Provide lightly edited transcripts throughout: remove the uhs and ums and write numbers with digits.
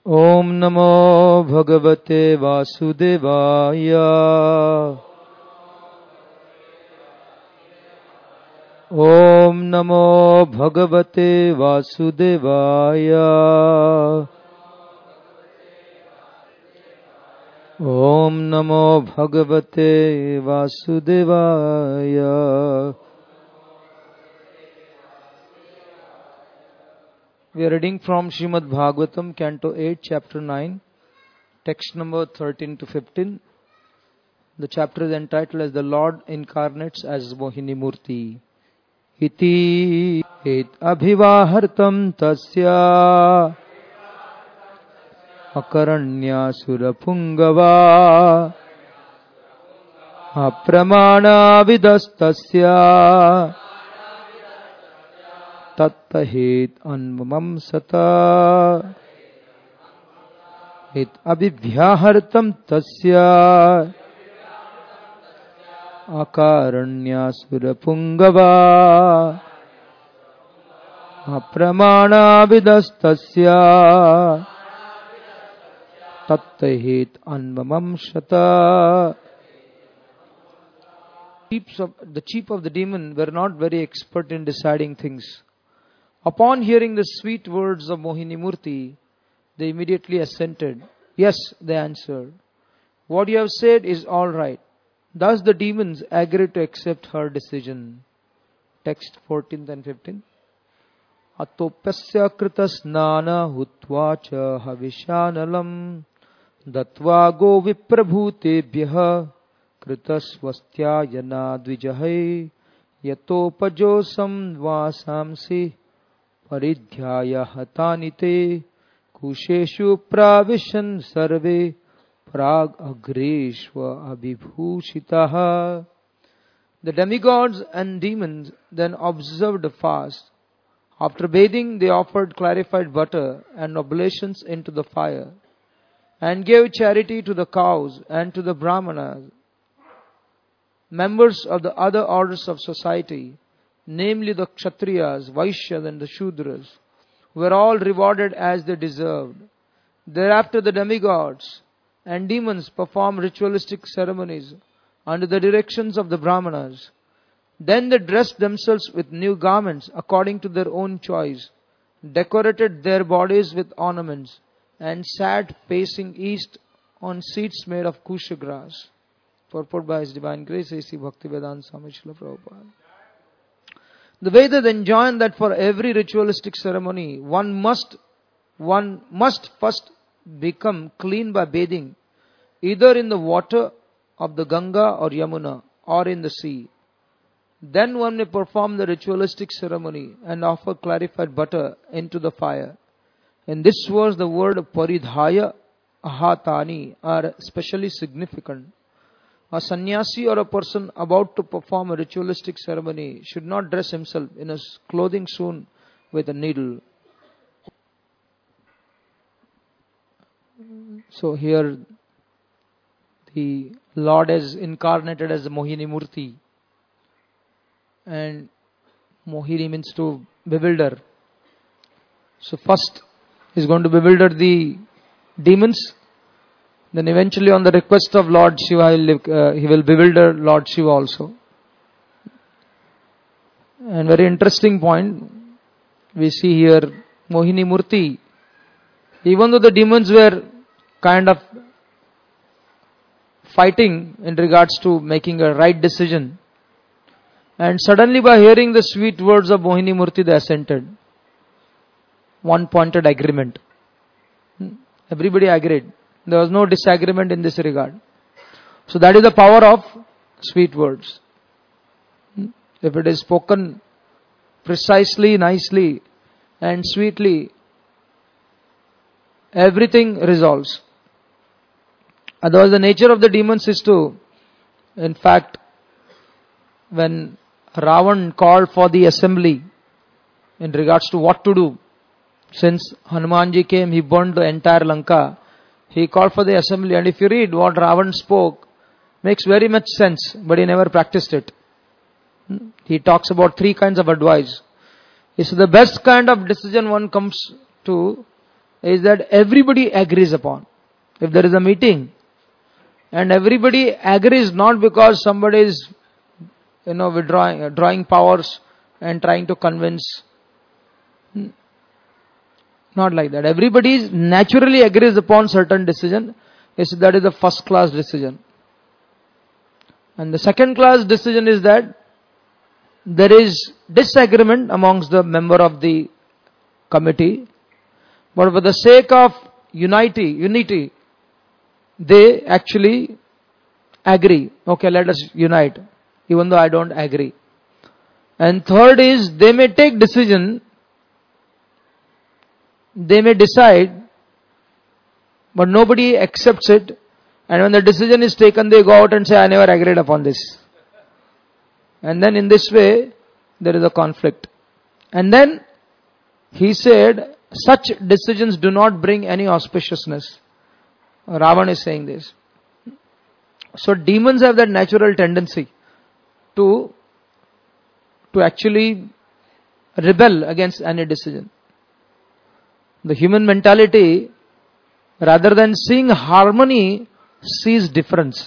ओम नमो भगवते वासुदेवाय। ओम नमो भगवते वासुदेवाय। ओम नमो भगवते वासुदेवाय। We are reading from Srimad Bhagavatam, Canto 8, Chapter 9, text number 13 to 15. The chapter is entitled as The Lord Incarnates as Mohini Murti. Iti et abhivahartam tasya akaranya surapungava apramana vidastasya tattahit anvamam sata it abhivyahartam tasya akaranya surapungava apramana vidastasya tattahit anvamam sata. The chief of the demon were not very expert in deciding things. Upon hearing the sweet words of Mohini Murti, they immediately assented. Yes, they answered. What you have said is all right. Thus the demons agreed to accept her decision. Text 14 and 15. Atopasya kritasnana hutvacha havishanalam datva go viprabhutebhyah kritasvastyayana dvijahai yatopajosam vasamsi paridhyaya hatanite kusheshu pravishan sarve prag agreshva abhibhushitaha. The demigods and demons then observed a fast. After bathing, they offered clarified butter and oblations into the fire, and gave charity to the cows and to the brahmanas, members of the other orders of society, namely the Kshatriyas, Vaishyas and the Shudras, were all rewarded as they deserved. Thereafter the demigods and demons performed ritualistic ceremonies under the directions of the Brahmanas. Then they dressed themselves with new garments according to their own choice, decorated their bodies with ornaments, and sat facing east on seats made of kusha grass. Purport by His Divine Grace, A.C. Bhaktivedanta Swami Srila Prabhupada. The Vedas enjoin that for every ritualistic ceremony, one must first become clean by bathing, either in the water of the Ganga or Yamuna, or in the sea. Then one may perform the ritualistic ceremony and offer clarified butter into the fire. In this verse, the word paridhaya ahatani are especially significant. A sannyasi or a person about to perform a ritualistic ceremony should not dress himself in his clothing sewn with a needle. So here the Lord is incarnated as the Mohini Murti. And Mohini means to bewilder. So first he is going to bewilder the demons. Then eventually on the request of Lord Shiva, he will bewilder Lord Shiva also. And very interesting point, we see here Mohini Murti. Even though the demons were kind of fighting in regards to making a right decision, and suddenly by hearing the sweet words of Mohini Murti, they assented. One pointed agreement. Everybody agreed. There was no disagreement in this regard. So that is the power of sweet words. If it is spoken precisely, nicely and sweetly, everything resolves. Otherwise the nature of the demons is to, in fact, when Ravan called for the assembly in regards to what to do, since Hanumanji came, he burned the entire Lanka. He called for the assembly, and if you read what Ravan spoke, makes very much sense, but he never practiced it. He talks about three kinds of advice. He said the best kind of decision one comes to is that everybody agrees upon. If there is a meeting and everybody agrees, not because somebody is, drawing powers and trying to convince. Not like that. Everybody naturally agrees upon certain decision. That is a first class decision. And the second class decision is that there is disagreement amongst the member of the committee, but for the sake of unity, they actually agree. Okay, let us unite, even though I don't agree. And third is, they may take decision, they may decide, but nobody accepts it. And when the decision is taken, they go out and say, I never agreed upon this. And then in this way, there is a conflict. And then he said, such decisions do not bring any auspiciousness. Ravana is saying this. So demons have that natural tendency to actually rebel against any decision. The human mentality, rather than seeing harmony, sees difference.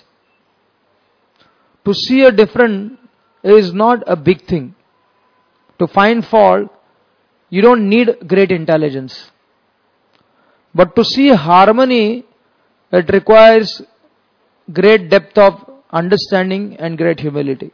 To see a difference is not a big thing. To find fault, you don't need great intelligence. But to see harmony, it requires great depth of understanding and great humility.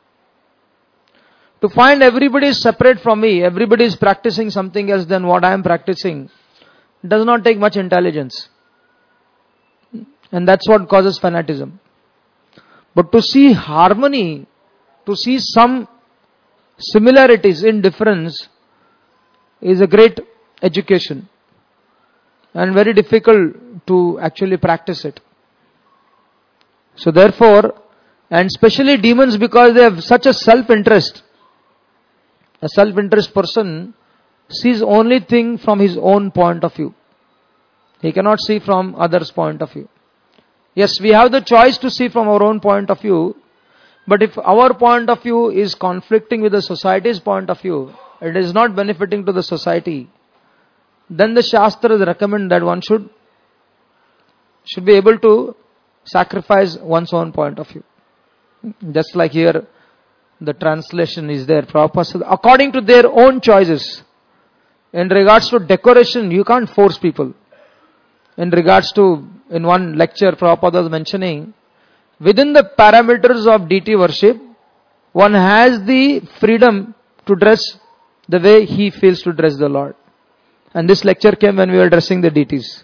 To find everybody is separate from me, everybody is practicing something else than what I am practicing, does not take much intelligence. And that's what causes fanatism. But to see harmony, to see some similarities in difference, is a great education. And very difficult to actually practice it. So therefore, and especially demons, because they have such a self-interest. A self-interest person sees only thing from his own point of view. He cannot see from others' point of view. Yes, we have the choice to see from our own point of view, but if our point of view is conflicting with the society's point of view, it is not benefiting to the society, then the Shastras recommend that one should be able to sacrifice one's own point of view. Just like here, the translation is there. Prabhupada says, according to their own choices. In regards to decoration, you can't force people. In regards to, in one lecture, Prabhupada was mentioning, within the parameters of deity worship, one has the freedom to dress the way he feels to dress the Lord. And this lecture came when we were dressing the deities.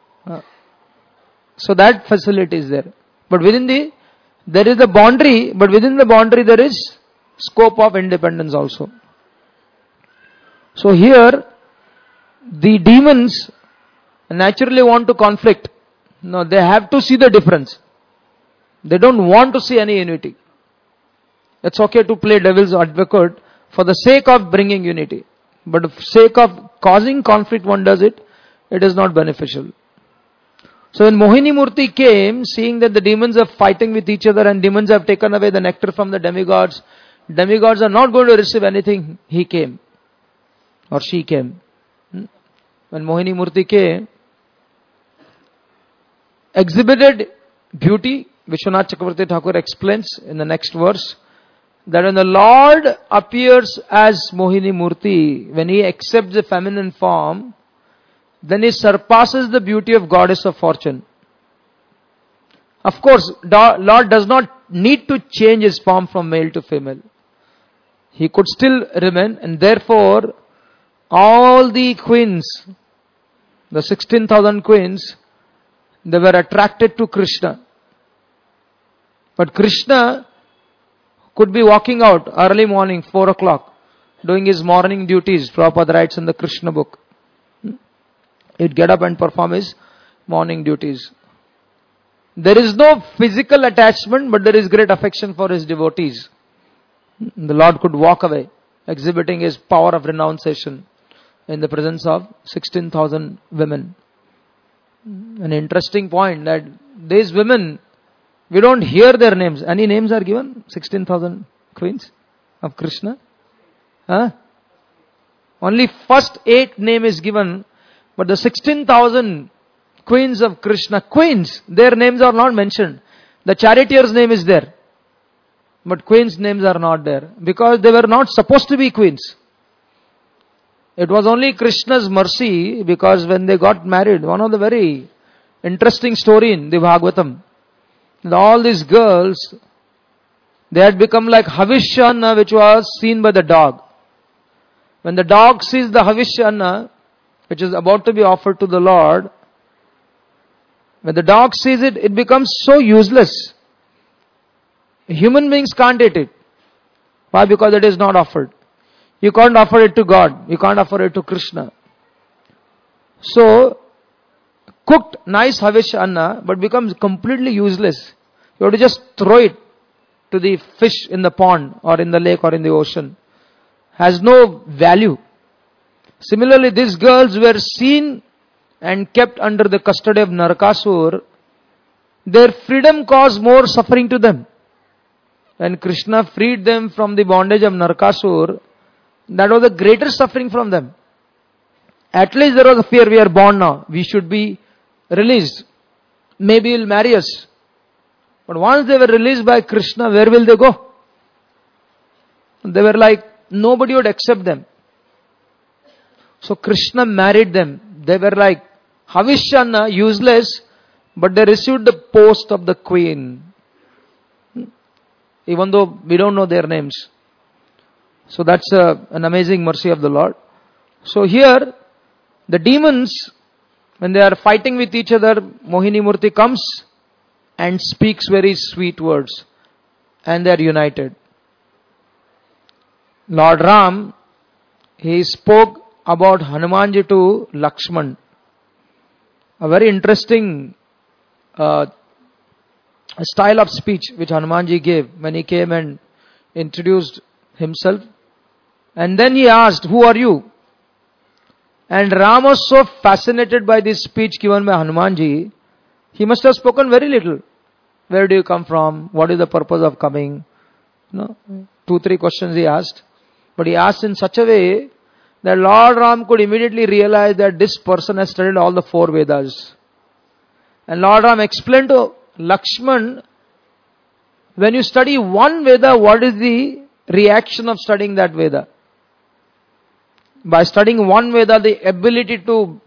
So that facility is there. But there is a boundary, but within the boundary there is scope of independence also. So here, the demons naturally want to conflict. No, they have to see the difference. They don't want to see any unity. It's okay to play devil's advocate for the sake of bringing unity. But for the sake of causing conflict, one does it, it is not beneficial. So when Mohini Murti came, seeing that the demons are fighting with each other and demons have taken away the nectar from the demigods, demigods are not going to receive anything, he came. Or she came. When Mohini Murti came, exhibited beauty, Vishwanath Chakravarti Thakur explains in the next verse, that when the Lord appears as Mohini Murti, when he accepts the feminine form, then he surpasses the beauty of goddess of fortune. Of course, Lord does not need to change his form from male to female. He could still remain, and therefore, all the queens, the 16,000 queens, they were attracted to Krishna. But Krishna could be walking out early morning, 4 o'clock, doing his morning duties. Prabhupada writes in the Krishna book. He'd get up and perform his morning duties. There is no physical attachment, but there is great affection for his devotees. The Lord could walk away, exhibiting his power of renunciation in the presence of 16,000 women. An interesting point that these women, we don't hear their names. Any names are given? 16,000 queens of Krishna? Only first 8 name is given, But the 16,000 queens of Krishna, queens, their names are not mentioned. The charioteer's name is there. But queens' names are not there. Because they were not supposed to be queens. It was only Krishna's mercy, because when they got married, one of the very interesting story in the Bhagavatam, all these girls, they had become like Havishyana, which was seen by the dog. When the dog sees the Havishyana, which is about to be offered to the Lord, when the dog sees it, it becomes so useless. Human beings can't eat it. Why? Because it is not offered. You can't offer it to God. You can't offer it to Krishna. So, cooked nice Havishyana, but becomes completely useless. You have to just throw it to the fish in the pond or in the lake or in the ocean. Has no value. Similarly, these girls were seen and kept under the custody of Narakasur. Their freedom caused more suffering to them. When Krishna freed them from the bondage of Narakasur, that was the greater suffering from them. At least there was a fear, we are born now. We should be released. Maybe he'll marry us. But once they were released by Krishna, where will they go? They were like, nobody would accept them. So Krishna married them. They were like Havishyana, useless, but they received the post of the queen. Even though we don't know their names. So that's an amazing mercy of the Lord. So here, the demons, when they are fighting with each other, Mohini Murti comes and speaks very sweet words. And they are united. Lord Ram, he spoke about Hanumanji to Lakshman. A very interesting style of speech which Hanumanji gave when he came and introduced himself. And then he asked, who are you? And Ram was so fascinated by this speech given by Hanumanji, he must have spoken very little. Where do you come from? What is the purpose of coming? 2-3 questions he asked. But he asked in such a way that Lord Ram could immediately realize that this person has studied all the 4 Vedas. And Lord Ram explained to Lakshman, when you study one Veda, what is the reaction of studying that Veda? By studying one Veda, the ability to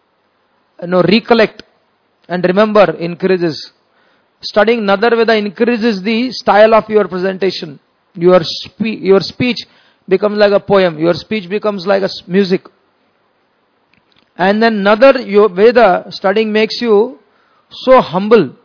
recollect and remember increases. Studying another Veda increases the style of your presentation. Your speech becomes like a poem. Your speech becomes like a music. And then another Veda studying makes you so humble.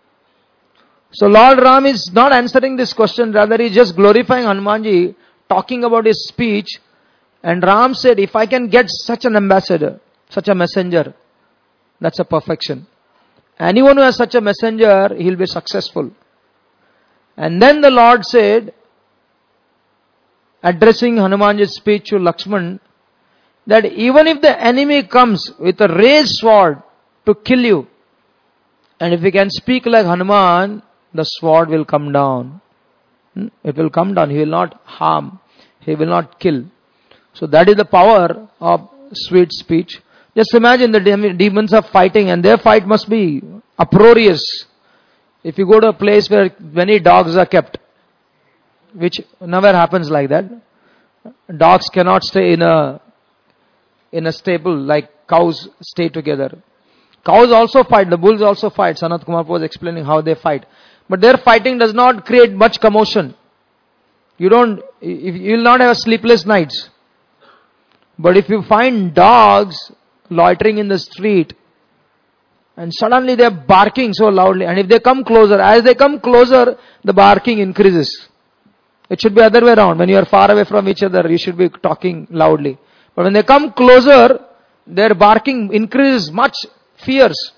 So Lord Ram is not answering this question, rather he is just glorifying Hanumanji, talking about his speech. And Ram said, if I can get such an ambassador, such a messenger, that's a perfection. Anyone who has such a messenger, he will be successful. And then the Lord said, addressing Hanumanji's speech to Lakshman, that even if the enemy comes with a raised sword to kill you, and if you can speak like Hanuman, the sword will come down. It will come down. He will not harm. He will not kill. So that is the power of sweet speech. Just imagine the demons are fighting, and their fight must be uproarious. If you go to a place where many dogs are kept, which never happens like that. Dogs cannot stay in a stable like cows stay together. Cows also fight, the bulls also fight. Sanat Kumar was explaining how they fight. But their fighting does not create much commotion. You will not have sleepless nights. But if you find dogs loitering in the street, and suddenly they are barking so loudly, and if they come closer, as they come closer, the barking increases. It should be other way around. When you are far away from each other, you should be talking loudly. But when they come closer, their barking increases much fierce.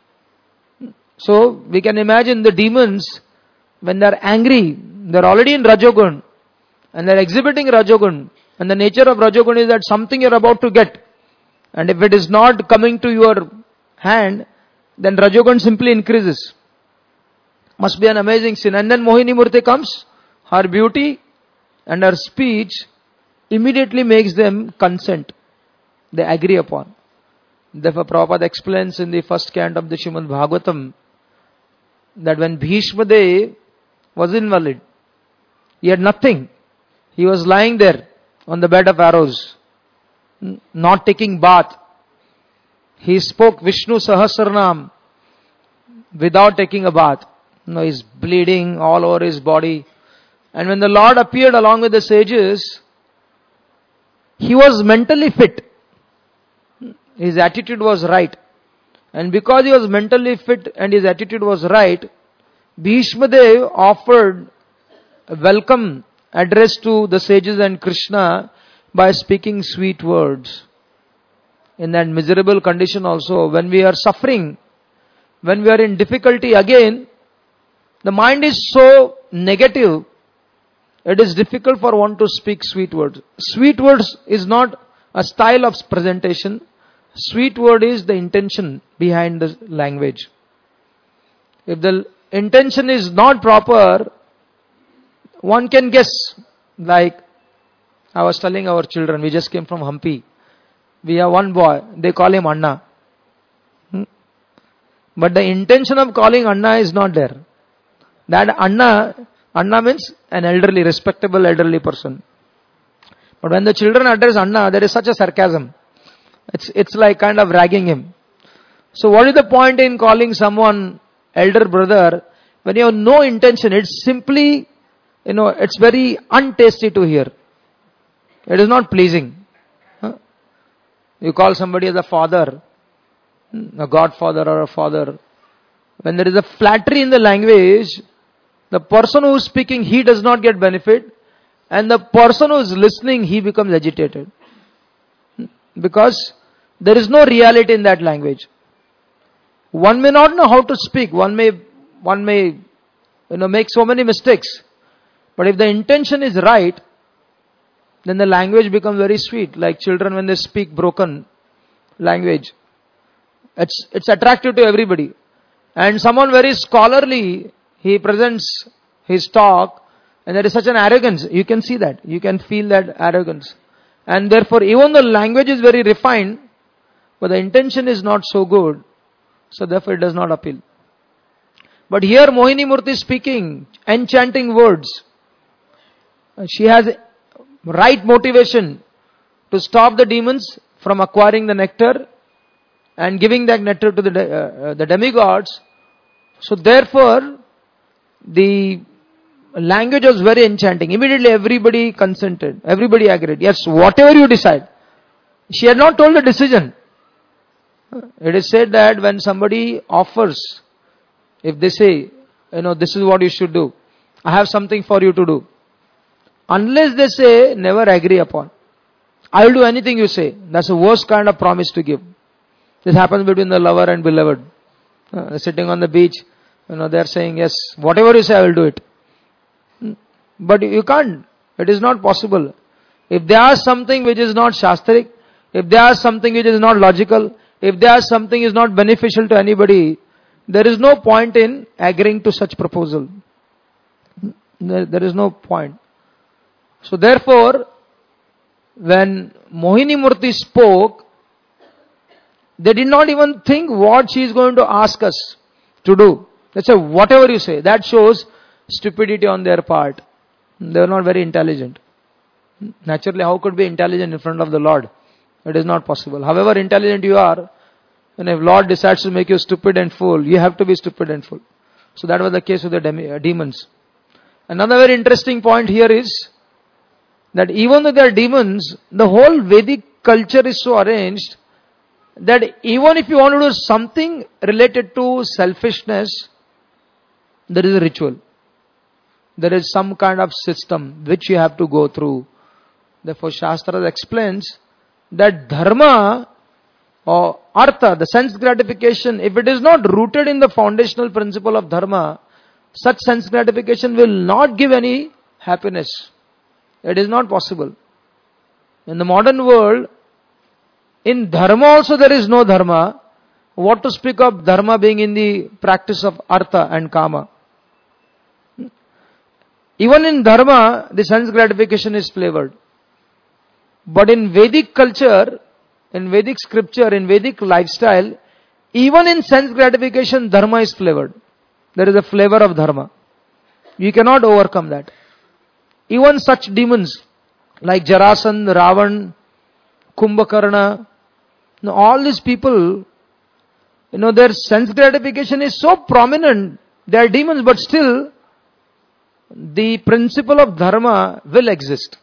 So we can imagine the demons, when they are angry, they are already in Rajogun, and they are exhibiting Rajogun. And the nature of Rajogun is that something you are about to get. And if it is not coming to your hand, then Rajogun simply increases. Must be an amazing scene. And then Mohini Murti comes. Her beauty and her speech immediately makes them consent. They agree upon. Therefore, Prabhupada explains in the first canto of the Srimad Bhagavatam that when Bhishma Dev was invalid, he had nothing. He was lying there on the bed of arrows, not taking bath. He spoke Vishnu Sahasranam without taking a bath. He's bleeding all over his body. And when the Lord appeared along with the sages, he was mentally fit. His attitude was right. And because he was mentally fit and his attitude was right, Bhishma Dev offered a welcome address to the sages and Krishna by speaking sweet words. In that miserable condition also, when we are suffering, when we are in difficulty again, the mind is so negative, it is difficult for one to speak sweet words. Sweet words is not a style of presentation. Sweet word is the intention behind the language. If the intention is not proper, one can guess. Like I was telling our children, we just came from Hampi. We have one boy, they call him Anna. But the intention of calling Anna is not there. That Anna means an elderly, respectable elderly person. But when the children address Anna, there is such a sarcasm. It's like kind of ragging him. So what is the point in calling someone elder brother when you have no intention? It's simply, it's very untasty to hear. It is not pleasing. You call somebody as a father, a godfather or a father. When there is a flattery in the language, the person who is speaking, he does not get benefit. And the person who is listening, he becomes agitated. Because there is no reality in that language. One may not know how to speak. One may make so many mistakes. But if the intention is right, then the language becomes very sweet. Like children when they speak broken language. It's attractive to everybody. And someone very scholarly, he presents his talk, and there is such an arrogance. You can see that. You can feel that arrogance. And therefore, even the language is very refined, but the intention is not so good. So therefore, it does not appeal. But here, Mohini Murti is speaking enchanting words. She has right motivation to stop the demons from acquiring the nectar and giving that nectar to the demigods. So therefore, the language was very enchanting. Immediately everybody consented. Everybody agreed. Yes, whatever you decide. She had not told the decision. It is said that when somebody offers, if they say, this is what you should do. I have something for you to do. Unless they say, never agree upon. I will do anything you say. That's the worst kind of promise to give. This happens between the lover and beloved. Sitting on the beach, they are saying, yes, whatever you say, I will do it. But you can't. It is not possible. If they ask something which is not shastric, if they ask something which is not logical, if they ask something is not beneficial to anybody, there is no point in agreeing to such proposal. There is no point. So therefore, when Mohini Murti spoke, they did not even think what she is going to ask us to do. They said, whatever you say. That shows stupidity on their part. They are not very intelligent. Naturally, how could be intelligent in front of the Lord? It is not possible. However intelligent you are, and if Lord decides to make you stupid and fool, you have to be stupid and fool. So that was the case with the demons. Another very interesting point here is that even though they are demons, the whole Vedic culture is so arranged that even if you want to do something related to selfishness, there is a ritual. There is some kind of system which you have to go through. Therefore, Shastra explains that dharma or artha, the sense gratification, if it is not rooted in the foundational principle of dharma, such sense gratification will not give any happiness. It is not possible. In the modern world, in dharma also there is no dharma. What to speak of dharma being in the practice of artha and kama? Even in dharma, the sense gratification is flavored. But in Vedic culture, in Vedic scripture, in Vedic lifestyle, even in sense gratification, dharma is flavored. There is a flavor of dharma. You cannot overcome that. Even such demons like Jarasandha, Ravan, Kumbhakarna, all these people, their sense gratification is so prominent. They are demons, but still, the principle of dharma will exist.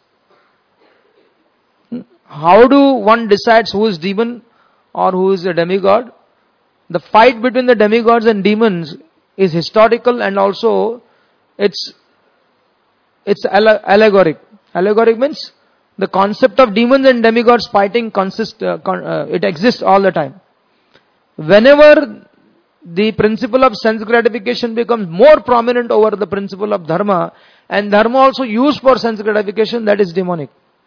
How do one decide who is demon or who is a demigod? The fight between the demigods and demons is historical, and also it's allegoric. Allegoric means the concept of demons and demigods fighting it exists all the time. Whenever the principle of sense gratification becomes more prominent over the principle of dharma, and dharma also used for sense gratification, that is demonic.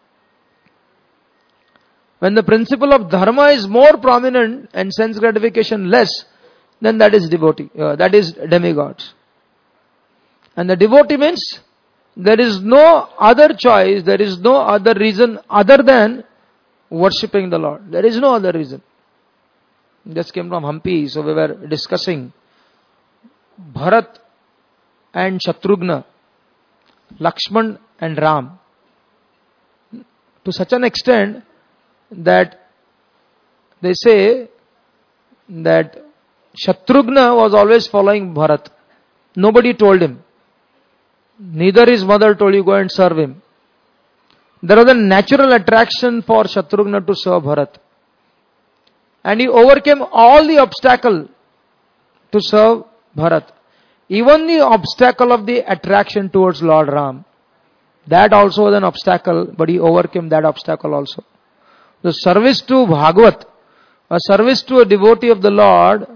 When the principle of dharma is more prominent and sense gratification less, then that is devotee, that is demigods. And the devotee means there is no other choice, there is no other reason other than worshipping the Lord. There is no other reason. Just came from Hampi, so we were discussing Bharat and Shatrughna, Lakshman and Ram. To such an extent that they say that Shatrughna was always following Bharat. Nobody told him. Neither his mother told you go and serve him. There was a natural attraction for Shatrughna to serve Bharat. And he overcame all the obstacle to serve Bharat. Even the obstacle of the attraction towards Lord Ram. That also was an obstacle, but he overcame that obstacle also. The service to Bhagavat, a service to a devotee of the Lord,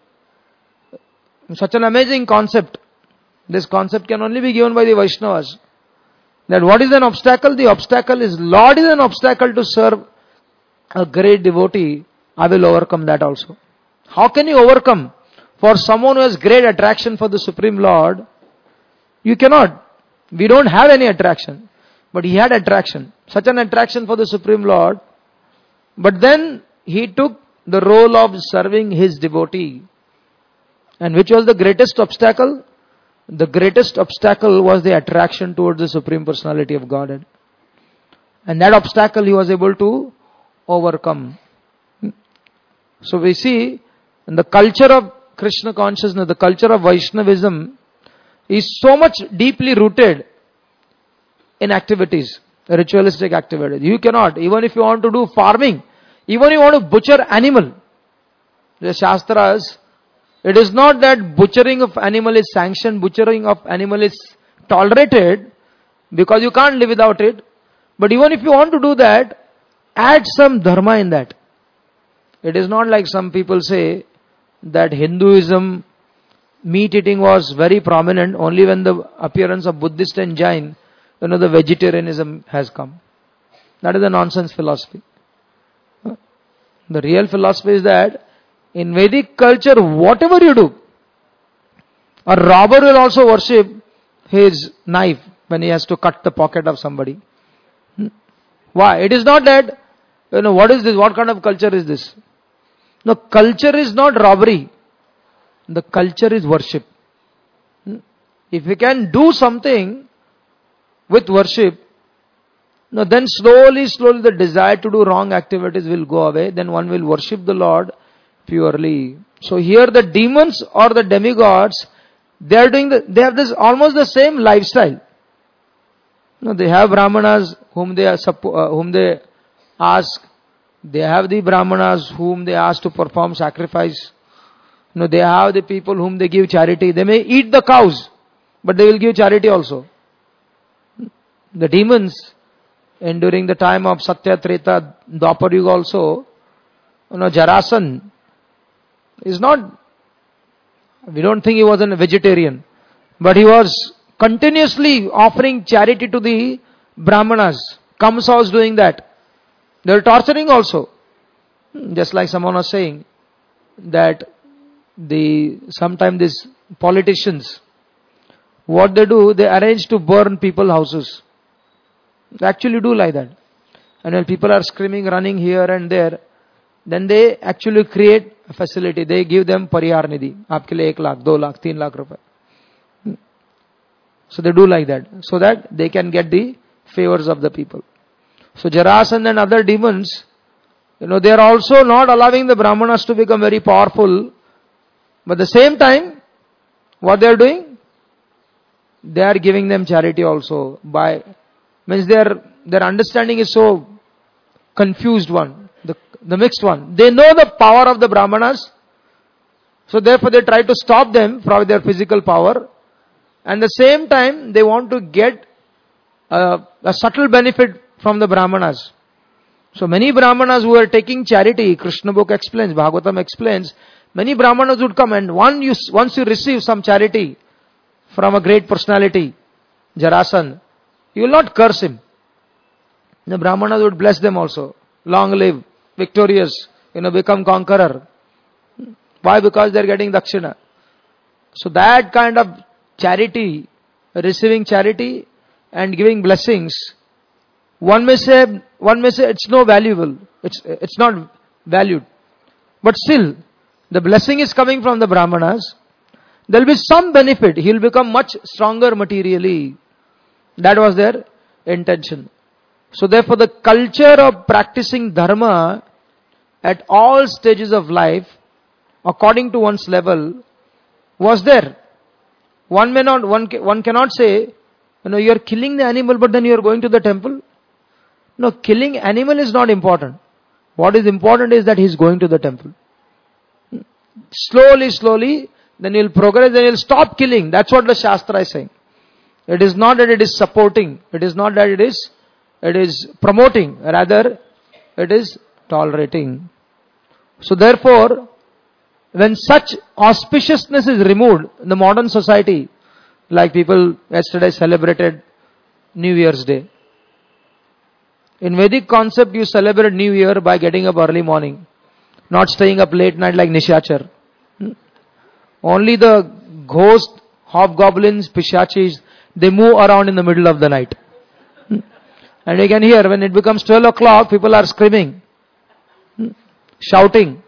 such an amazing concept. This concept can only be given by the Vaishnavas. That what is an obstacle? The obstacle is, Lord is an obstacle to serve a great devotee. I will overcome that also. How can you overcome? For someone who has great attraction for the Supreme Lord, you cannot. We don't have any attraction. But he had attraction. Such an attraction for the Supreme Lord. But then he took the role of serving his devotee. And which was the greatest obstacle? The greatest obstacle was the attraction towards the Supreme Personality of Godhead. And that obstacle he was able to overcome. So we see in the culture of Krishna consciousness, the culture of Vaishnavism is so much deeply rooted in activities, ritualistic activities. You cannot, even if you want to do farming, even if you want to butcher animal, the Shastras, it is not that butchering of animal is sanctioned, butchering of animal is tolerated, because you can't live without it. But even if you want to do that, add some dharma in that. It is not like some people say that Hinduism, meat eating was very prominent only when the appearance of Buddhist and Jain, the vegetarianism has come. That is a nonsense philosophy. The real philosophy is that in Vedic culture, whatever you do, a robber will also worship his knife when he has to cut the pocket of somebody. Why? It is not that, what is this? What kind of culture is this? No, culture is not robbery. The culture is worship. If we can do something with worship, then slowly the desire to do wrong activities will go away. Then one will worship the Lord purely. So here the demons or the demigods, they have this almost the same lifestyle. They have Brahmanas whom they ask. They have the Brahmanas whom they ask to perform sacrifice. They have the people whom they give charity. They may eat the cows, but they will give charity also. The demons, and during the time of Satya, Treta, Dwapar Yuga also, Jarasandha is not, we don't think he was a vegetarian, but he was continuously offering charity to the Brahmanas. Kamsa was doing that. They were torturing also. Just like someone was saying that sometimes these politicians, what they do, they arrange to burn people's houses. They actually do like that. And when people are screaming, running here and there, then they actually create a facility. They give them pariyar nidhi. Aapke liye 1 lakh, 2 lakh, 3 lakh rupaye. So they do like that, so that they can get the favors of the people. So Jarasandha and other demons, they are also not allowing the Brahmanas to become very powerful. But at the same time, what they are doing? They are giving them charity also. Means their understanding is so confused one, the mixed one. They know the power of the Brahmanas, so therefore they try to stop them from their physical power. And at the same time, they want to get a subtle benefit from the Brahmanas. So many Brahmanas who are taking charity, Krishna book explains, Bhagavatam explains, many Brahmanas would come, and once you receive some charity from a great personality, Jarasandha, you will not curse him. The Brahmanas would bless them also. Long live, victorious, become conqueror. Why? Because they are getting dakshina. So that kind of charity, receiving charity and giving blessings, one may say it's no valuable. It's not valued. But still, the blessing is coming from the Brahmanas. There will be some benefit. He will become much stronger materially. That was their intention. So therefore the culture of practicing dharma at all stages of life, according to one's level, was there. One cannot say, you are killing the animal, but then you are going to the temple. No, killing animal is not important. What is important is that he is going to the temple. Slowly, then he will progress, then he will stop killing. That's what the Shastra is saying. It is not that it is supporting. It is not that it is promoting. Rather, it is tolerating. So therefore, when such auspiciousness is removed in the modern society, like people yesterday celebrated New Year's Day. In Vedic concept, you celebrate New Year by getting up early morning, not staying up late night like Nishachar. Only the ghosts, hobgoblins, pishachis, they move around in the middle of the night. And you can hear when it becomes 12 o'clock, people are screaming, shouting.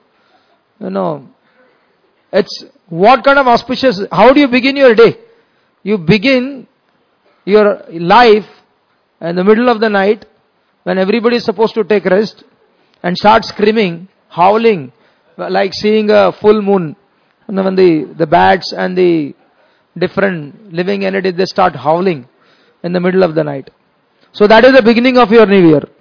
It's what kind of auspicious, how do you begin your day? You begin your life in the middle of the night when everybody is supposed to take rest and start screaming, howling, like seeing a full moon. And when the bats and the different living entities, they start howling in the middle of the night. So that is the beginning of your New Year.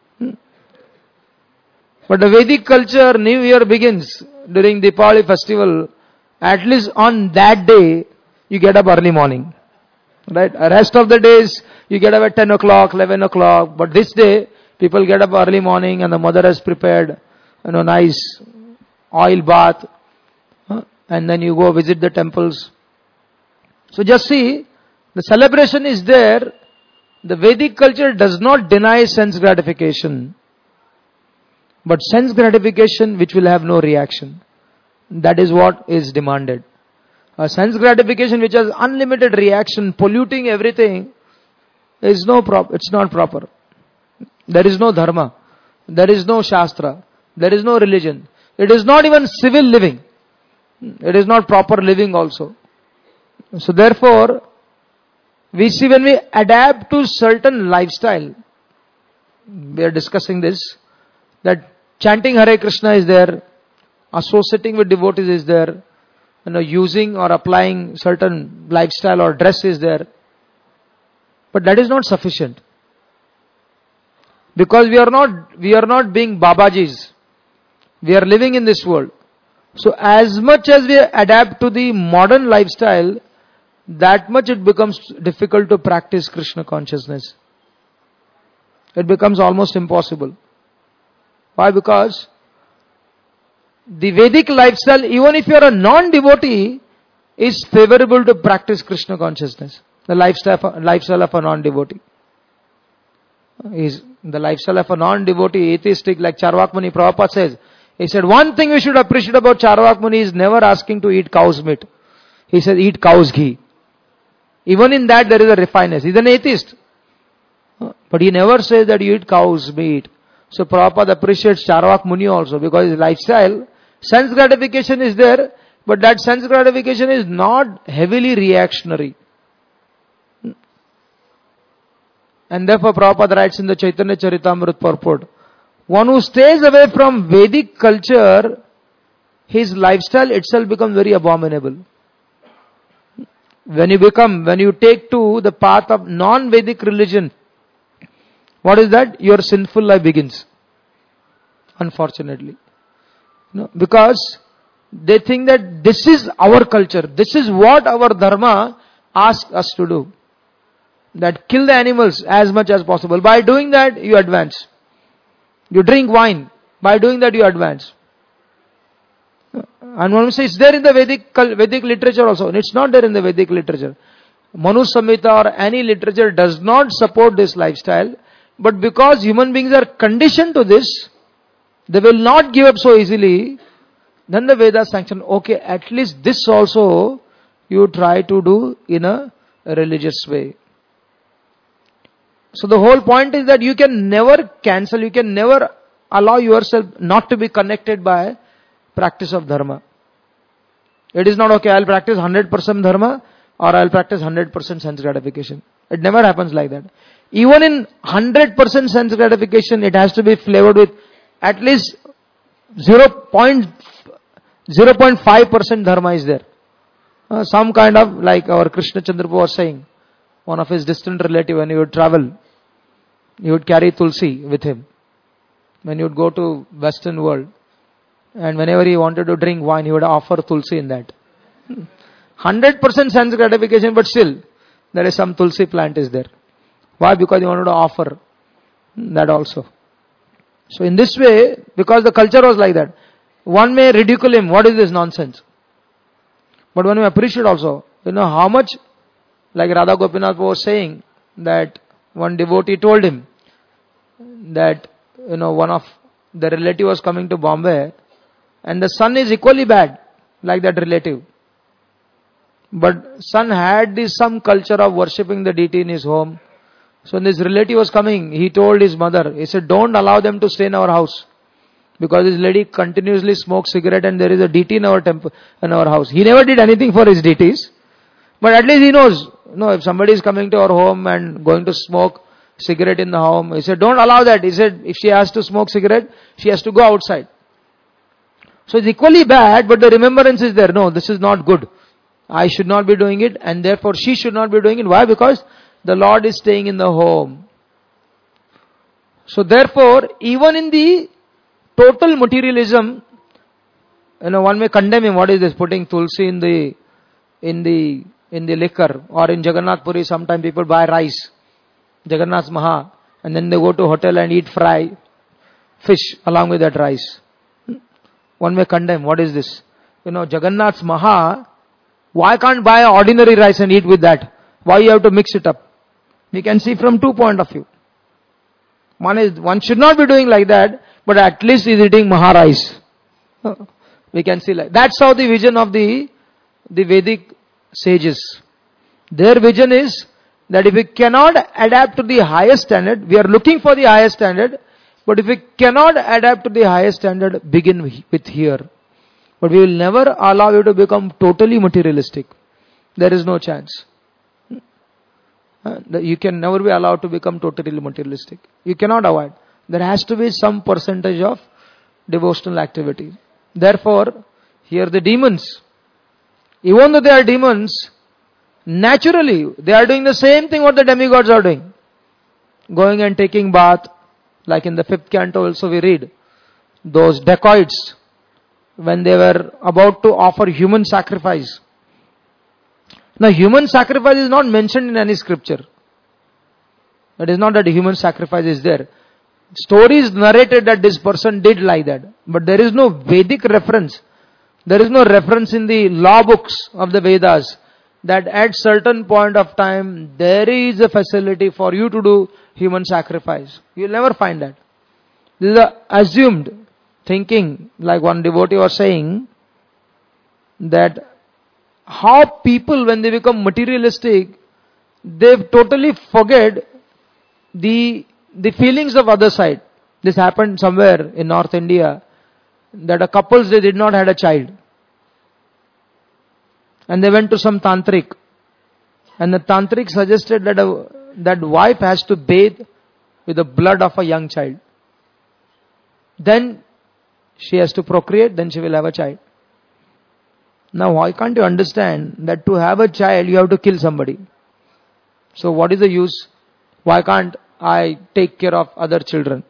But the Vedic culture, New Year begins during the Diwali festival. At least on that day, you get up early morning. Right? The rest of the days, you get up at 10 o'clock, 11 o'clock. But this day, people get up early morning and the mother has prepared, nice oil bath. And then you go visit the temples. So just see, the celebration is there. The Vedic culture does not deny sense gratification. But sense gratification which will have no reaction. That is what is demanded. A sense gratification which has unlimited reaction, polluting everything, it's not proper. There is no dharma. There is no shastra. There is no religion. It is not even civil living. It is not proper living also. So therefore, we see when we adapt to certain lifestyle, we are discussing this, that chanting Hare Krishna is there, associating with devotees is there, using or applying certain lifestyle or dress is there. But that is not sufficient. Because we are not being Babajis. We are living in this world. So as much as we adapt to the modern lifestyle, that much it becomes difficult to practice Krishna consciousness. It becomes almost impossible. Why? Because the Vedic lifestyle, even if you are a non-devotee, is favorable to practice Krishna consciousness. The lifestyle of a non-devotee. Is the lifestyle of a non-devotee, atheistic, like Charvak Muni Prabhupada says. He said, one thing we should appreciate about Charvak Muni is never asking to eat cow's meat. He said, eat cow's ghee. Even in that there is a refineness. He's an atheist. But he never says that you eat cow's meat So Prabhupada appreciates Charvak Muni also because his lifestyle, sense gratification is there, but that sense gratification is not heavily reactionary. And therefore Prabhupada writes in the Chaitanya Charitamrita purport, one who stays away from Vedic culture, his lifestyle itself becomes very abominable. When you take to the path of non-Vedic religion, what is that? Your sinful life begins. Unfortunately. Because they think that this is our culture. This is what our dharma asks us to do. That kill the animals as much as possible. By doing that, you advance. You drink wine. By doing that, you advance. And one says it's there in the Vedic literature also. And it's not there in the Vedic literature. Manu Samhita or any literature does not support this lifestyle. But because human beings are conditioned to this, they will not give up so easily. Then the Vedas sanction, okay, at least this also you try to do in a religious way. So the whole point is that you can never cancel, you can never allow yourself not to be connected by practice of dharma. It is not okay, I'll practice 100% dharma or I'll practice 100% sense gratification. It never happens like that. Even in 100% sense gratification, it has to be flavored with at least 0.5% dharma is there. Some kind of, like our Krishna Chandrapur was saying, one of his distant relative, when he would travel, he would carry tulsi with him. When he would go to Western world, and whenever he wanted to drink wine, he would offer tulsi in that. 100% sense gratification, but still, there is some tulsi plant is there. Why? Because he wanted to offer that also. So in this way, because the culture was like that, one may ridicule him, what is this nonsense? But one may appreciate also, how much, like Radha Gopinath was saying, that one devotee told him that, one of the relative was coming to Bombay and the son is equally bad like that relative. But son had some culture of worshipping the deity in his home. So when this relative was coming, he told his mother, he said, don't allow them to stay in our house. Because this lady continuously smokes cigarette and there is a deity in our temple, in our house. He never did anything for his deities. But at least he knows, if somebody is coming to our home and going to smoke cigarette in the home, he said, don't allow that. He said, if she has to smoke cigarette, she has to go outside. So it's equally bad, but the remembrance is there. No, this is not good. I should not be doing it, and therefore she should not be doing it. Why? Because the Lord is staying in the home. So therefore, even in the total materialism, one may condemn him. What is this? Putting tulsi in the liquor, or in Jagannath Puri, sometimes people buy rice, Jagannath Maha, and then they go to hotel and eat fry fish along with that rice. One may condemn. What is this? Jagannath Maha. Why can't buy ordinary rice and eat with that? Why you have to mix it up? We can see from 2 points of view. One is, one should not be doing like that, but at least is eating Maha rice. We can see like, that's how the vision of the Vedic sages. Their vision is that if we cannot adapt to the highest standard, we are looking for the highest standard, but if we cannot adapt to the highest standard, begin with here. But we will never allow you to become totally materialistic. There is no chance. You can never be allowed to become totally materialistic. You cannot avoid. There has to be some percentage of devotional activity. Therefore, here the demons, even though they are demons, naturally they are doing the same thing what the demigods are doing. Going and taking bath, like in the 5th canto also we read, those dacoits, when they were about to offer human sacrifice. Now human sacrifice is not mentioned in any scripture. It is not that human sacrifice is there. Stories narrated that this person did like that. But there is no Vedic reference. There is no reference in the law books of the Vedas that at certain point of time there is a facility for you to do human sacrifice. You will never find that. This is a assumed thinking, like one devotee was saying, that how people, when they become materialistic, they totally forget the feelings of other side. This happened somewhere in North India, that a couples, they did not had a child. And they went to some tantric. And the tantric suggested that that wife has to bathe with the blood of a young child. Then she has to procreate, then she will have a child. Now why can't you understand that to have a child you have to kill somebody? So what is the use? Why can't I take care of other children?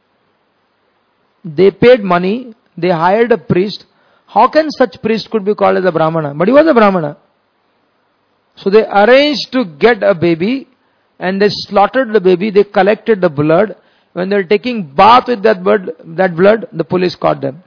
They paid money, they hired a priest. How can such priest could be called as a Brahmana? But he was a Brahmana. So they arranged to get a baby and they slaughtered the baby, they collected the blood. When they were taking bath with that blood, the police caught them.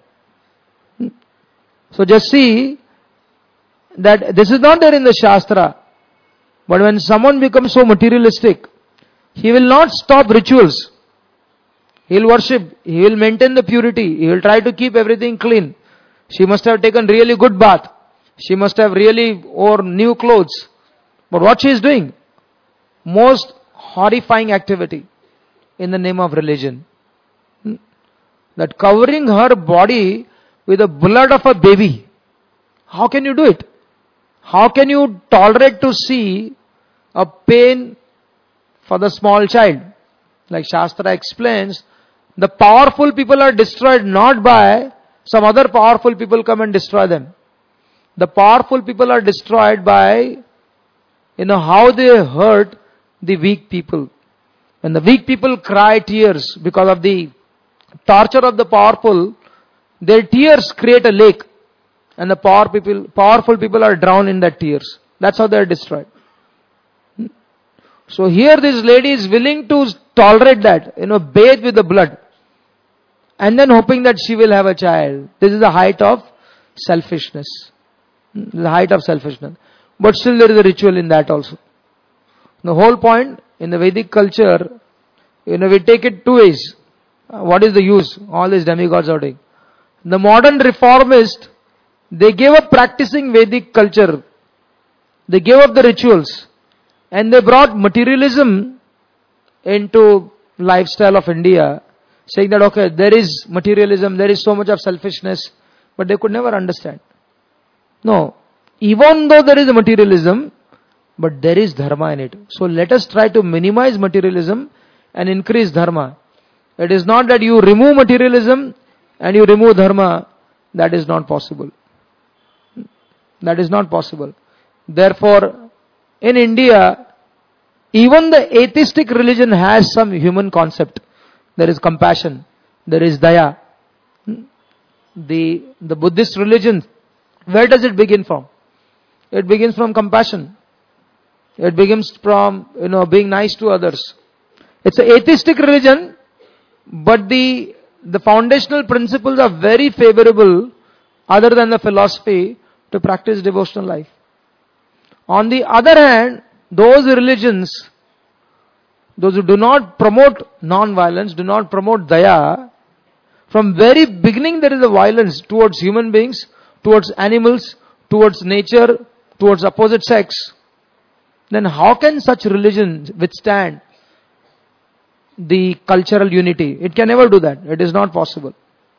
So just see that this is not there in the Shastra. But when someone becomes so materialistic, he will not stop rituals. He will worship, he will maintain the purity, he will try to keep everything clean. She must have taken really good bath. She must have really worn new clothes. But what she is doing? Most horrifying activity in the name of religion. That covering her body with the blood of a baby. How can you do it? How can you tolerate to see a pain for the small child? Like Shastra explains, the powerful people are destroyed not by some other powerful people come and destroy them. The powerful people are destroyed by, how they hurt the weak people. When the weak people cry tears because of the torture of the powerful, their tears create a lake. And the powerful people are drowned in that tears. That's how they are destroyed. So here this lady is willing to tolerate that, bathe with the blood. And then hoping that she will have a child. This is the height of selfishness. The height of selfishness. But still there is a ritual in that also. The whole point in the Vedic culture, we take it two ways. What is the use? All these demigods are doing. The modern reformist, they gave up practicing Vedic culture. They gave up the rituals. And they brought materialism into lifestyle of India. Saying that, okay, there is materialism, there is so much of selfishness. But they could never understand. No. Even though there is materialism, but there is dharma in it. So let us try to minimize materialism and increase dharma. It is not that you remove materialism and you remove dharma. That is not possible. That is not possible. Therefore, in India, even the atheistic religion has some human concept. There is compassion. There is daya. The Buddhist religion, where does it begin from? It begins from compassion. It begins from, being nice to others. It's an atheistic religion, but the foundational principles are very favorable, other than the philosophy, to practice devotional life. On the other hand, those religions, those who do not promote non-violence, do not promote daya, from very beginning there is a violence towards human beings, towards animals, towards nature, towards opposite sex. Then how can such religions withstand the cultural unity? It can never do that. It is not possible.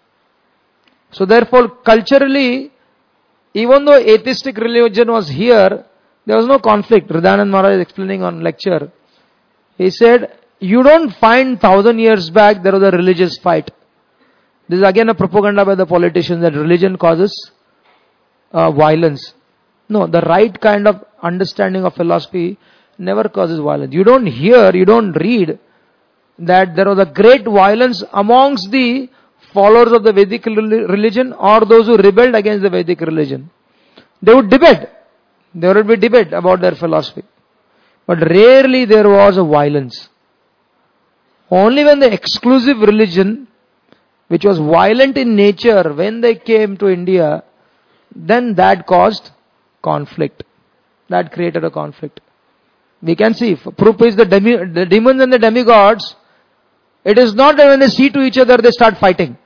So therefore, culturally, even though atheistic religion was here, there was no conflict. Hridayananda Maharaj is explaining on lecture. He said, you don't find 1,000 years back there was a religious fight. This is again a propaganda by the politicians that religion causes violence. No, the right kind of understanding of philosophy never causes violence. You don't hear, you don't read that there was a great violence amongst the followers of the Vedic religion or those who rebelled against the Vedic religion. They would debate. There would be debate about their philosophy. But rarely there was a violence. Only when the exclusive religion, which was violent in nature, when they came to India, then that caused conflict. That created a conflict. We can see, proof is the demons and the demigods. It is not that when they see to each other, they start fighting.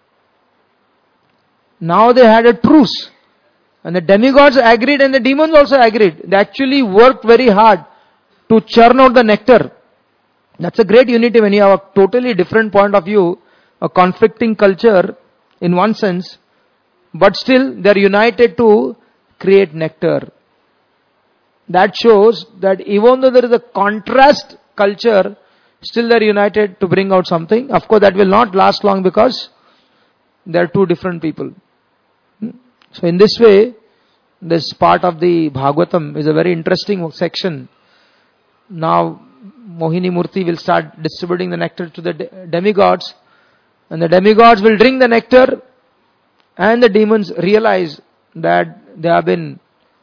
Now they had a truce. And the demigods agreed and the demons also agreed. They actually worked very hard to churn out the nectar. That's a great unity when you have a totally different point of view. a conflicting culture in one sense, but still they are united to create nectar. That shows that even though there is a contrast culture, still they are united to bring out something. Of course, that will not last long because they are two different people. So in this way, this part of the Bhagavatam is a very interesting section. Now, Mohini Murti will start distributing the nectar to the demigods, and the demigods will drink the nectar, and the demons realize that they have been,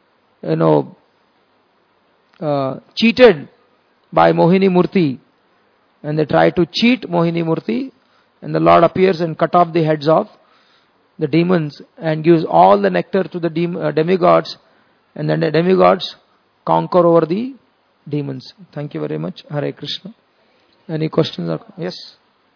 cheated by Mohini Murti, and they try to cheat Mohini Murti, and the Lord appears and cut off the heads of the demons and gives all the nectar to the demigods, and then the demigods conquer over the demons. Thank you very much. Hare Krishna. Any questions? Yes?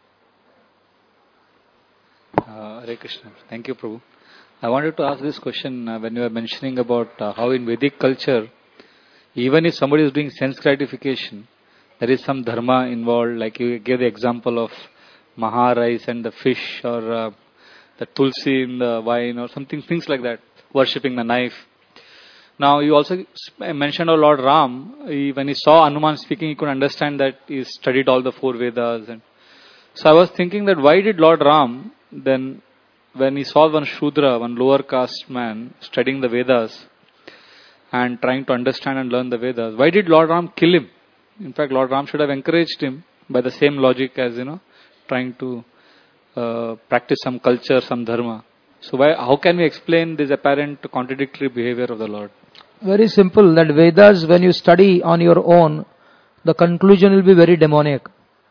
Hare Krishna. Thank you, Prabhu. I wanted to ask this question when you were mentioning about how in Vedic culture, even if somebody is doing sense gratification, there is some dharma involved, like you gave the example of maha rice and the fish, or the tulsi in the wine, or something, things like that, worshipping the knife. Now, you also mentioned our Lord Ram. When he saw Hanuman speaking, he could understand that he studied all the 4 Vedas. And so I was thinking that why did Lord Ram, then, when he saw one Shudra, one lower caste man, studying the Vedas and trying to understand and learn the Vedas, why did Lord Ram kill him? In fact, Lord Ram should have encouraged him by the same logic as, trying to practice some culture, some dharma. So how can we explain this apparent contradictory behavior of the Lord? Very simple, that Vedas, when you study on your own, the conclusion will be very demoniac.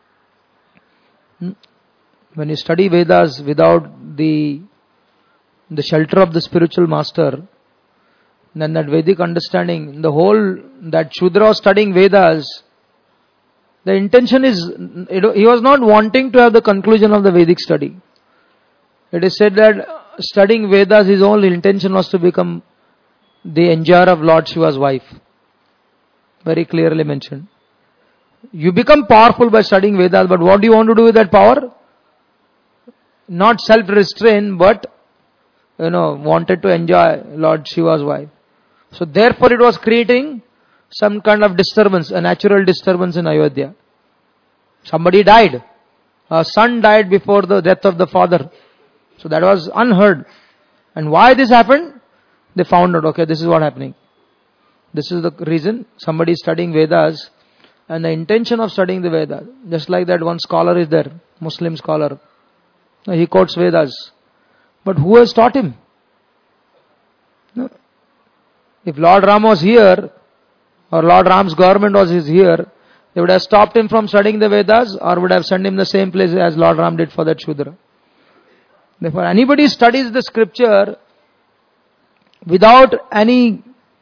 When you study Vedas without the shelter of the spiritual master, then that Vedic understanding, that Shudra studying Vedas, the intention is, he was not wanting to have the conclusion of the Vedic study. It is said that studying Vedas, his only intention was to become the enjoyer of Lord Shiva's wife. Very clearly mentioned. You become powerful by studying Vedas, but what do you want to do with that power? Not self-restraint, but, wanted to enjoy Lord Shiva's wife. So therefore it was creating some kind of disturbance, a natural disturbance in Ayodhya. Somebody died. A son died before the death of the father. So that was unheard. And why this happened? They found out, okay, this is what happening. This is the reason. Somebody is studying Vedas, and the intention of studying the Vedas, just like that one scholar is there, Muslim scholar. He quotes Vedas. But who has taught him? No. If Lord Ram was here, or Lord Ram's government was here, they would have stopped him from studying the Vedas, or would have sent him the same place as Lord Ram did for that Shudra. Therefore, anybody studies the scripture without any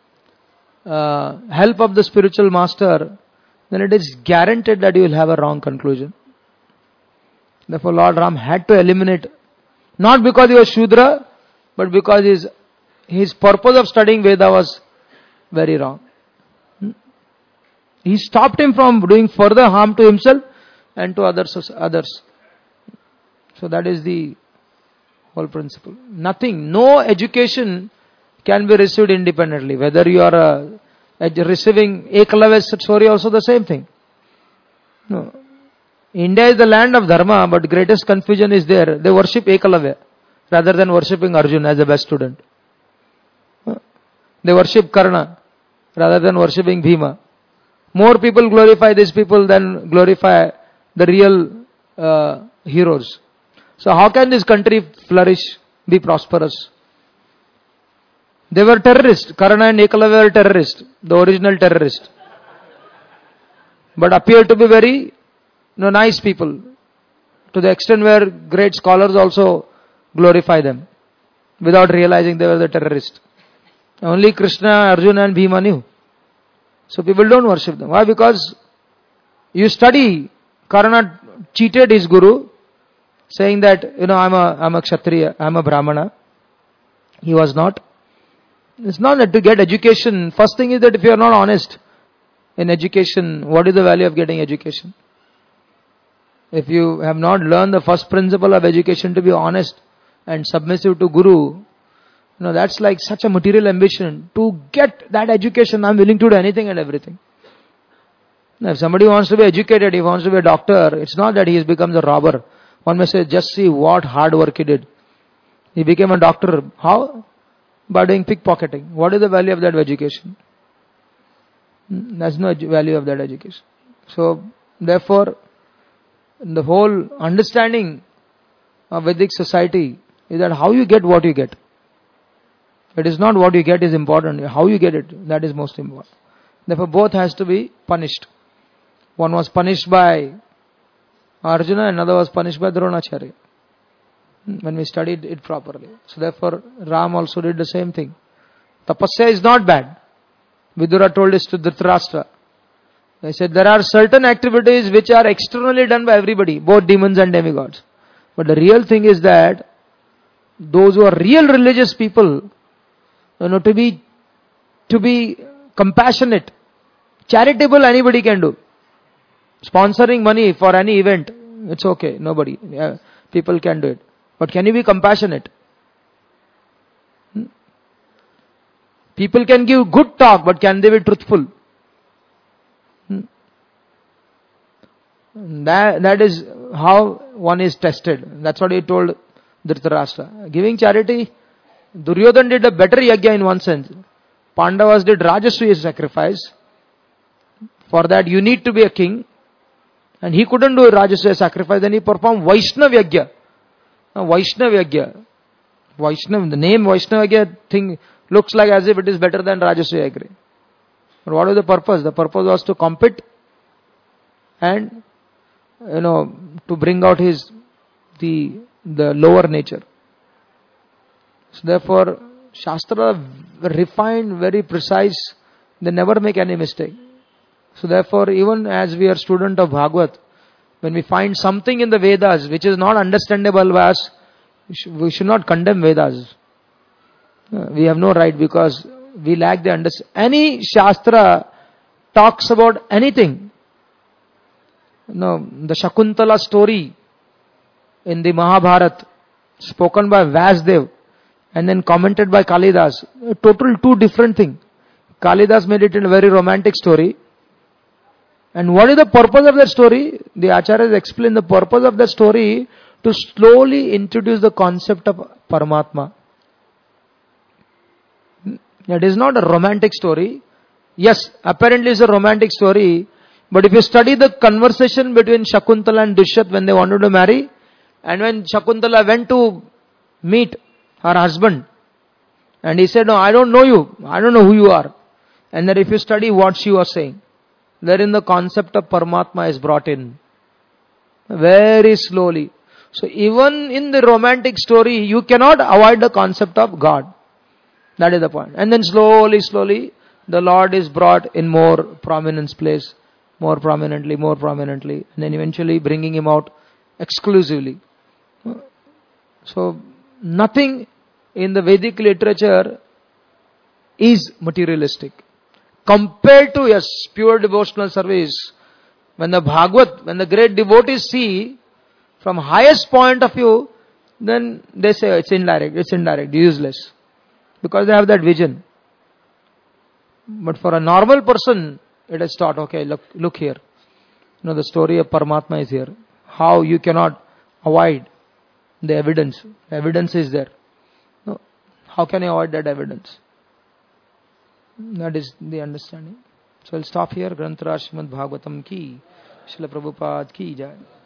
help of the spiritual master, then it is guaranteed that you will have a wrong conclusion. Therefore, Lord Ram had to eliminate, not because he was Shudra, but because his purpose of studying Veda was very wrong. He stopped him from doing further harm to himself and to others. So that is the whole principle. Nothing, no education can be received independently. Whether you are receiving Eklavya story, also the same thing. No. India is the land of dharma, but greatest confusion is there. They worship Ekalavya rather than worshipping Arjuna as the best student. They worship Karna rather than worshipping Bhima. More people glorify these people than glorify the real heroes. So how can this country flourish, be prosperous? They were terrorists. Karna and Ekalavya were terrorists, the original terrorists. But appear to be very nice people, to the extent where great scholars also glorify them without realizing they were the terrorists. Only Krishna, Arjuna and Bhima knew. So people don't worship them. Why? Because you study, Karna cheated his guru, saying that, I'm a Kshatriya, I'm a Brahmana. He was not. It's not that to get education. First thing is that if you are not honest in education, what is the value of getting education? If you have not learned the first principle of education to be honest and submissive to Guru, that's like such a material ambition. To get that education, I'm willing to do anything and everything. Now, if somebody wants to be educated, he wants to be a doctor, it's not that he has become a robber. One may say, just see what hard work he did. He became a doctor. How? By doing pickpocketing. What is the value of that education? There's no value of that education. So, therefore, the whole understanding of Vedic society is that how you get what you get. It is not what you get is important. How you get it, that is most important. Therefore, both has to be punished. One was punished by Arjuna, another was punished by Dronacharya. When we studied it properly. So therefore, Ram also did the same thing. Tapasya is not bad. Vidura told this to Dhritarashtra. They said there are certain activities which are externally done by everybody, both demons and demigods. But the real thing is that those who are real religious people, to be compassionate, charitable, anybody can do. Sponsoring money for any event, it's okay. Nobody, people can do it. But can you be compassionate? People can give good talk, but can they be truthful? That is how one is tested. That's what he told Dhritarashtra. Giving charity, Duryodhan did a better yajna in one sense. Pandavas did Rajasuya sacrifice. For that you need to be a king. And he couldn't do Rajasuya sacrifice. Then he performed Vaishnav yajna. Vaishnav yajna. Vaishnav, the name Vaishnav yajna thing looks like as if it is better than Rajasuya yajna. But what was the purpose? The purpose was to compete and to bring out the lower nature. So therefore, Shastra refined, very precise. They never make any mistake. So therefore, even as we are student of Bhagavad, when we find something in the Vedas which is not understandable by us, we should not condemn Vedas. We have no right because we lack the understanding. Any Shastra talks about anything. The Shakuntala story in the Mahabharata, spoken by Vyasdev and then commented by Kalidas, total two different things. Kalidas made it in a very romantic story. And what is the purpose of that story? The Acharyas explain the purpose of that story to slowly introduce the concept of Paramatma. It is not a romantic story. Yes, apparently it's a romantic story. But if you study the conversation between Shakuntala and Dushyat when they wanted to marry, and when Shakuntala went to meet her husband, and he said, no, I don't know you. I don't know who you are. And then if you study what she was saying, therein the concept of Paramatma is brought in. Very slowly. So even in the romantic story, you cannot avoid the concept of God. That is the point. And then slowly, the Lord is brought in more prominence place. More prominently. And then eventually bringing him out exclusively. So nothing in the Vedic literature is materialistic. Compared to pure devotional service, when the Bhagavad, when the great devotees see from highest point of view, then they say it's indirect, useless. Because they have that vision. But for a normal person, it is taught, okay, look here. The story of Paramatma is here. How you cannot avoid the evidence. Evidence is there. No. How can you avoid that evidence? That is the understanding. So I'll stop here. Granth Raj Srimad Bhagavatam ki, Srila Prabhupada ki jai.